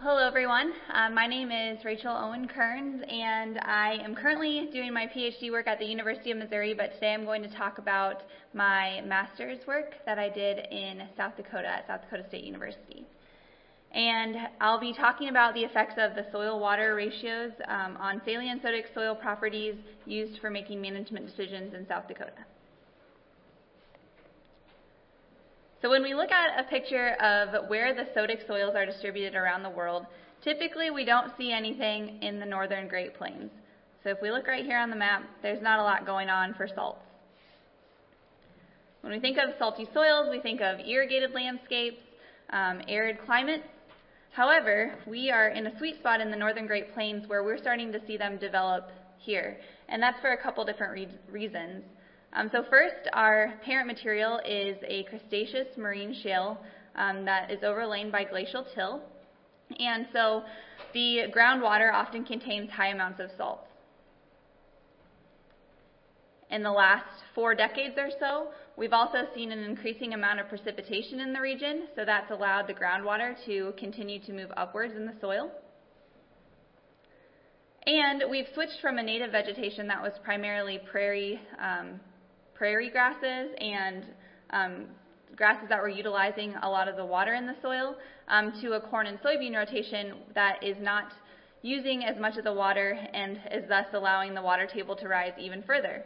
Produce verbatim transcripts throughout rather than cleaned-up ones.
Well, hello everyone. Uh, my name is Rachel Owen Kearns, and I am currently doing my PhD work at the University of Missouri, but today I'm going to talk about my master's work that I did in South Dakota at South Dakota State University. And I'll be talking about the effects of the soil-water ratios um, on saline and sodic soil properties used for making management decisions in South Dakota. So when we look at a picture of where the sodic soils are distributed around the world, typically we don't see anything in the northern Great Plains. So if we look right here on the map, there's not a lot going on for salts. When we think of salty soils, we think of irrigated landscapes, um, arid climates. However, we are in a sweet spot in the northern Great Plains where we're starting to see them develop here. And that's for a couple different re- reasons. Um, so first, our parent material is a Cretaceous marine shale um, that is overlain by glacial till. And so the groundwater often contains high amounts of salts. In the last four decades or so, we've also seen an increasing amount of precipitation in the region, so that's allowed the groundwater to continue to move upwards in the soil. And we've switched from a native vegetation that was primarily prairie um, prairie grasses and um, grasses that were utilizing a lot of the water in the soil um, to a corn and soybean rotation that is not using as much of the water and is thus allowing the water table to rise even further.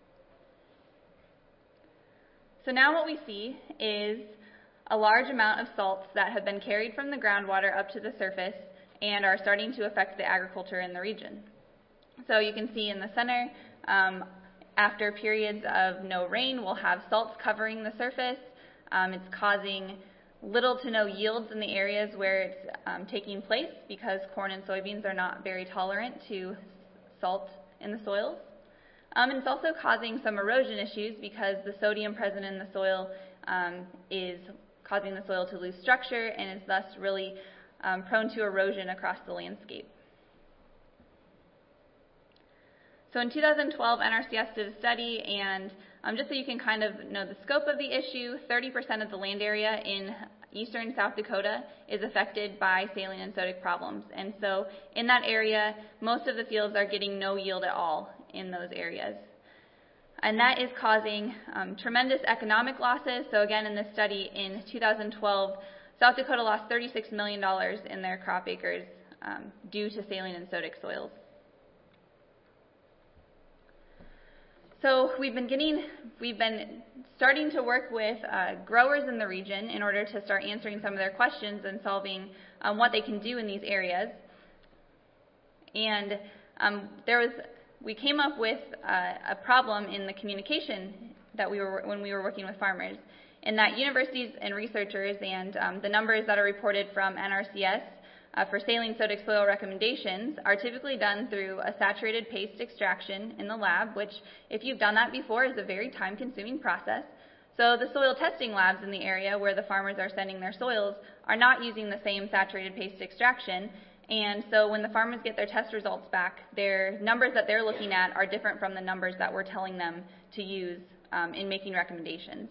So now what we see is a large amount of salts that have been carried from the groundwater up to the surface and are starting to affect the agriculture in the region. So you can see in the center, um, after periods of no rain, we'll have salts covering the surface. Um, it's causing little to no yields in the areas where it's um, taking place because corn and soybeans are not very tolerant to salt in the soils. Um, and it's also causing some erosion issues because the sodium present in the soil um, is causing the soil to lose structure and is thus really um, prone to erosion across the landscape. So in two thousand twelve, N R C S did a study, and um, just so you can kind of know the scope of the issue, thirty percent of the land area in eastern South Dakota is affected by saline and sodic problems. And so in that area, most of the fields are getting no yield at all in those areas. And that is causing um, tremendous economic losses. So again, in this study in two thousand twelve, South Dakota lost thirty-six million dollars in their crop acres um, due to saline and sodic soils. So we've been getting, we've been starting to work with uh, growers in the region in order to start answering some of their questions and solving um, what they can do in these areas. And um, there was, we came up with uh, a problem in the communication that we were when we were working with farmers, in that universities and researchers and um, the numbers that are reported from N R C S Uh, for saline sodic soil recommendations are typically done through a saturated paste extraction in the lab, which, if you've done that before, is a very time-consuming process. So the soil testing labs in the area where the farmers are sending their soils are not using the same saturated paste extraction, and so when the farmers get their test results back, their numbers that they're looking at are different from the numbers that we're telling them to use um, in making recommendations.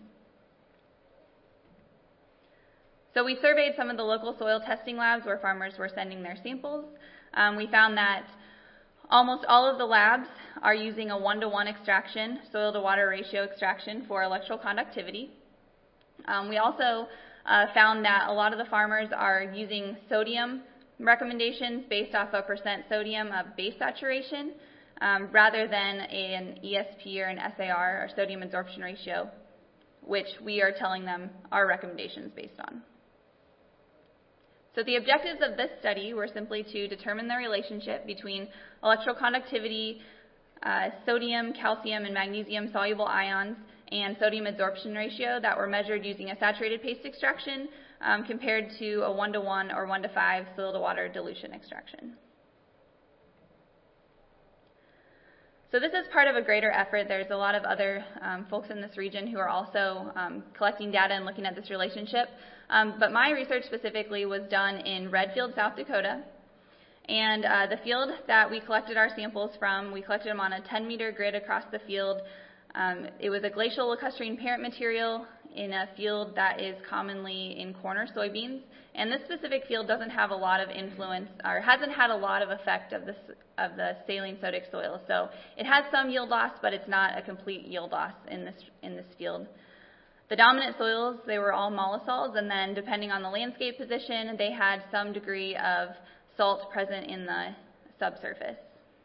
So we surveyed some of the local soil testing labs where farmers were sending their samples. Um, we found that almost all of the labs are using a one-to-one extraction, soil-to-water ratio extraction for electrical conductivity. Um, we also uh, found that a lot of the farmers are using sodium recommendations based off a percent sodium of base saturation um, rather than an E S P or an S A R, or sodium absorption ratio, which we are telling them our recommendations based on. So the objectives of this study were simply to determine the relationship between electrical conductivity, uh, sodium, calcium, and magnesium soluble ions, and sodium absorption ratio that were measured using a saturated paste extraction um, compared to a one-to-one or one-to-five soil-to-water dilution extraction. So this is part of a greater effort. There's a lot of other um, folks in this region who are also um, collecting data and looking at this relationship. Um, but my research specifically was done in Redfield, South Dakota. And uh, the field that we collected our samples from, we collected them on a ten meter grid across the field Um, it was a glacial lacustrine parent material in a field that is commonly in corner soybeans, and this specific field doesn't have a lot of influence, or hasn't had a lot of effect of, this, of the saline sodic soil. So it has some yield loss, but it's not a complete yield loss in this, in this field. The dominant soils, they were all mollisols, and then depending on the landscape position, they had some degree of salt present in the subsurface.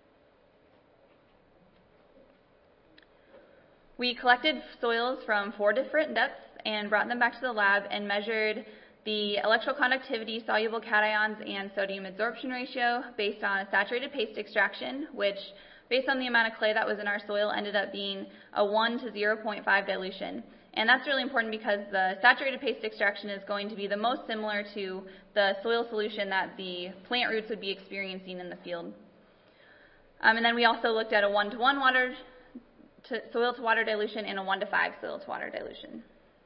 We collected soils from four different depths and brought them back to the lab and measured the electroconductivity, soluble cations, and sodium adsorption ratio based on a saturated paste extraction, which, based on the amount of clay that was in our soil, ended up being a one to zero point five dilution. And that's really important because the saturated paste extraction is going to be the most similar to the soil solution that the plant roots would be experiencing in the field. Um, and then we also looked at a one to one water to soil to water dilution and a one to five soil to water dilution.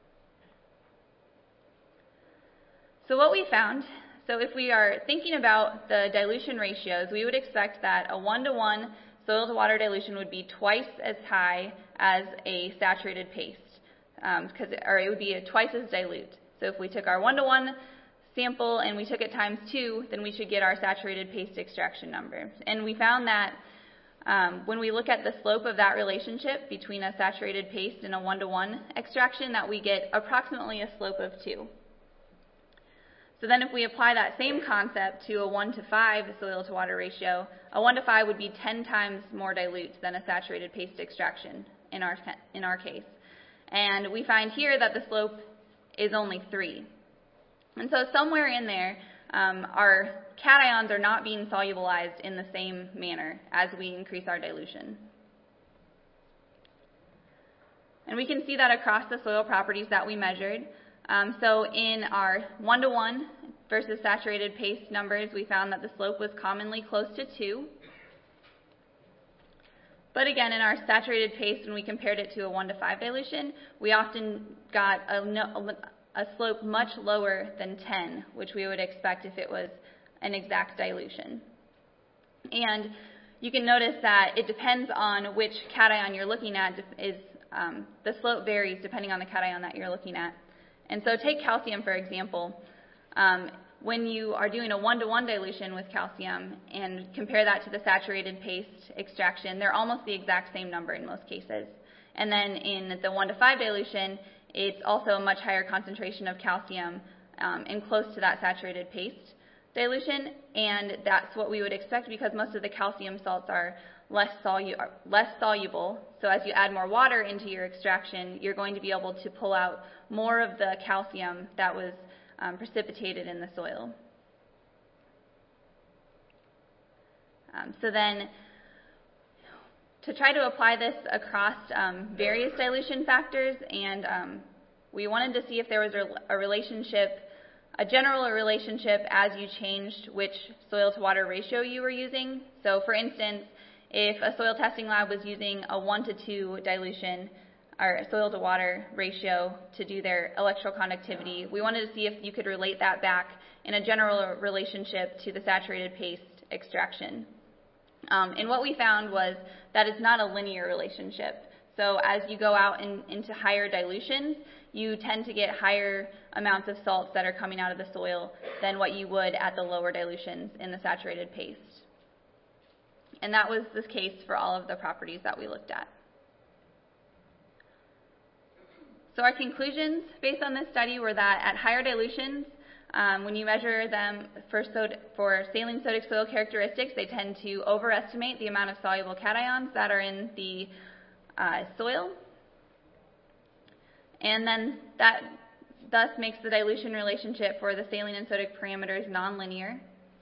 So what we found, so if we are thinking about the dilution ratios, we would expect that a one to one soil to water dilution would be twice as high as a saturated paste, um, because or it would be a twice as dilute. So if we took our one to one sample and we took it times two, then we should get our saturated paste extraction number. And we found that Um, when we look at the slope of that relationship between a saturated paste and a one to one extraction, that we get approximately a slope of two. So then if we apply that same concept to a one to five soil to water ratio, a one to five would be ten times more dilute than a saturated paste extraction in our, in our case. And we find here that the slope is only three. And so somewhere in there, um, our cations are not being solubilized in the same manner as we increase our dilution. And we can see that across the soil properties that we measured. Um, so in our one to one versus saturated paste numbers, we found that the slope was commonly close to two. But again, in our saturated paste, when we compared it to a one to five dilution, we often got a, a slope much lower than ten, which we would expect if it was an exact dilution. And you can notice that it depends on which cation you're looking at. Is um, the slope varies depending on the cation that you're looking at. And so take calcium, for example. Um, when you are doing a one to one dilution with calcium and compare that to the saturated paste extraction, they're almost the exact same number in most cases. And then in the one to five dilution, it's also a much higher concentration of calcium um, and close to that saturated paste dilution, and that's what we would expect because most of the calcium salts are less, solu- less soluble. So as you add more water into your extraction, you're going to be able to pull out more of the calcium that was um, precipitated in the soil. Um, so then, to try to apply this across um, various dilution factors, and um, we wanted to see if there was a relationship, a general relationship as you changed which soil to water ratio you were using. So for instance, if a soil testing lab was using a one to two dilution or soil to water ratio to do their electroconductivity, we wanted to see if you could relate that back in a general relationship to the saturated paste extraction. Um, and what we found was that it's not a linear relationship. So as you go out in, into higher dilutions, you tend to get higher amounts of salts that are coming out of the soil than what you would at the lower dilutions in the saturated paste. And that was the case for all of the properties that we looked at. So our conclusions based on this study were that at higher dilutions, um, when you measure them for, sod- for saline sodic soil characteristics, they tend to overestimate the amount of soluble cations that are in the uh, soil. And then that thus makes the dilution relationship for the saline and sodic parameters nonlinear.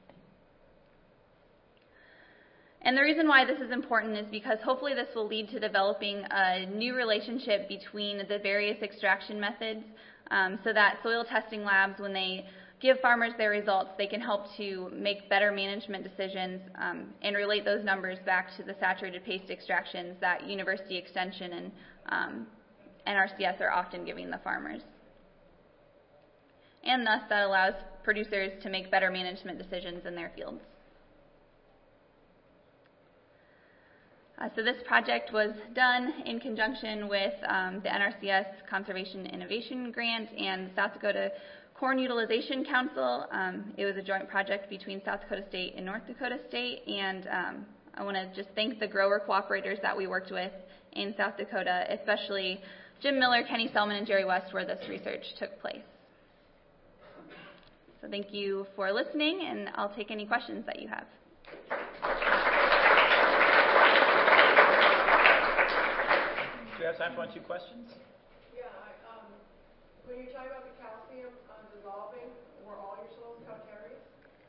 And the reason why this is important is because hopefully this will lead to developing a new relationship between the various extraction methods, um, so that soil testing labs, when they give farmers their results, they can help to make better management decisions um, and relate those numbers back to the saturated paste extractions that University Extension and um, N R C S are often giving the farmers. And thus that allows producers to make better management decisions in their fields. Uh, so this project was done in conjunction with um, the N R C S Conservation Innovation Grant and South Dakota Corn Utilization Council. Um, it was a joint project between South Dakota State and North Dakota State, and um, I want to just thank the grower cooperators that we worked with in South Dakota, especially Jim Miller, Kenny Selman, and Jerry West, where this research took place. So thank you for listening, and I'll take any questions that you have. Do you have time for one, two questions? Yeah, I, um, when you're talking about the calcium uh, dissolving, were all your soils calcareous?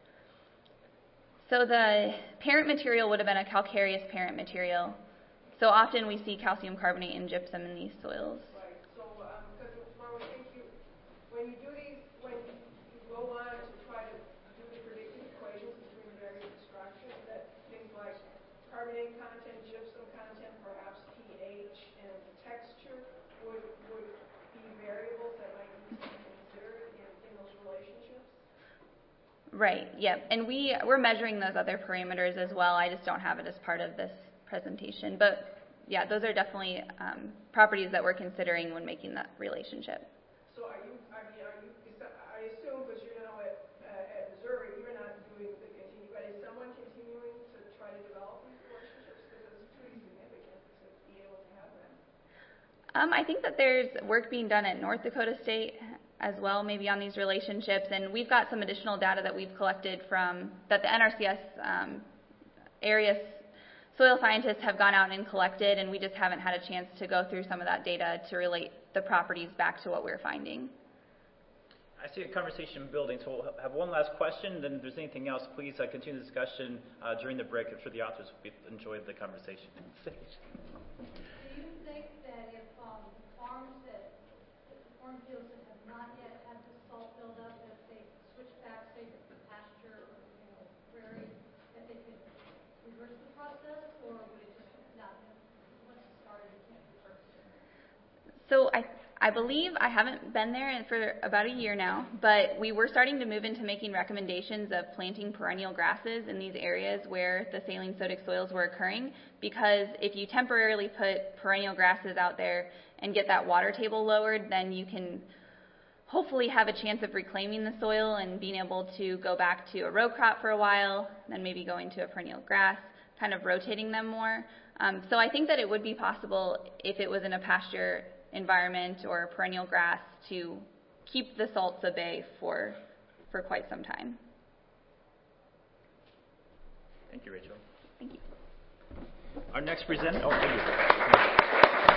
So the parent material would have been a calcareous parent material. So often we see calcium carbonate and gypsum in these soils. Right. So, um, because when we think you, when you do these, when you go on to try to do the predictive equations between the various extractions, that things like carbonate content, gypsum content, perhaps pH, and texture would would be variables that might need to be considered in, in those relationships. Right. Yep. And we we're measuring those other parameters as well. I just don't have it as part of this presentation, but yeah, those are definitely um, properties that we're considering when making that relationship. So are you, I mean, are you, is that, I assume, because you're now at, uh, at Missouri, you're not doing the continue, but is someone continuing to try to develop these relationships? Because it's pretty significant to be able to have that. Um, I think that there's work being done at North Dakota State as well, maybe on these relationships, and we've got some additional data that we've collected from, that the N R C S um, area soil scientists have gone out and collected, and we just haven't had a chance to go through some of that data to relate the properties back to what we're finding. I see a conversation building, so we'll have one last question. Then if there's anything else, please uh, continue the discussion uh, during the break. I'm sure the authors enjoyed the conversation. Do you think that if um, farms that, if the cornfields that have not yet had the salt buildup, if they switch back, say, to pasture or you know, prairie, that they could reverse the process, or would it just not, once it started, it can't be reversed? So I, I believe, I haven't been there for about a year now, but we were starting to move into making recommendations of planting perennial grasses in these areas where the saline sodic soils were occurring, because if you temporarily put perennial grasses out there and get that water table lowered, then you can hopefully have a chance of reclaiming the soil and being able to go back to a row crop for a while, then maybe going to a perennial grass, kind of rotating them more. Um, so I think that it would be possible if it was in a pasture environment or perennial grass to keep the salts at bay for, for quite some time. Thank you, Rachel. Thank you. Our next presenter, oh, thank you.